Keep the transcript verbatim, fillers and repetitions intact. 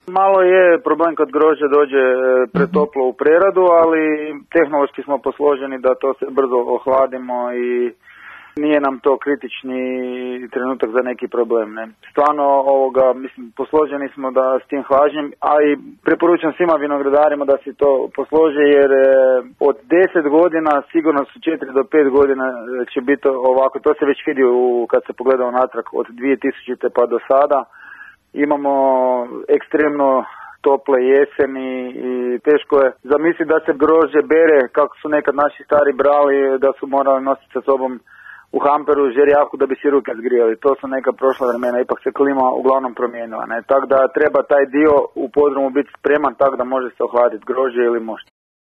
Malo je problem kad grožđe dođe pretoplo u preradu, ali tehnološki smo posloženi da to se brzo ohladimo i nije nam to kritični trenutak za neki problem. Ne. Stvarno, ovoga, mislim, posloženi smo da s tim hlađenjem, a i preporučam svima vinogradarima da si to poslože, jer e, od deset godina sigurno su četiri do pet godina će biti ovako. To se već vidi u, kad se pogleda unatrag od dvije tisućite pa do sada. Imamo ekstremno tople jeseni i teško je zamisliti da se grožđe bere kako su nekad naši stari brali, da su morali nositi sa sobom u hamperu žerjaku da bi si ruke zgrijali. To su neka prošla vremena, ipak se klima uglavnom promijenila. Tako da treba taj dio u podrumu biti spreman tako da može se ohladiti grožđe ili mošt.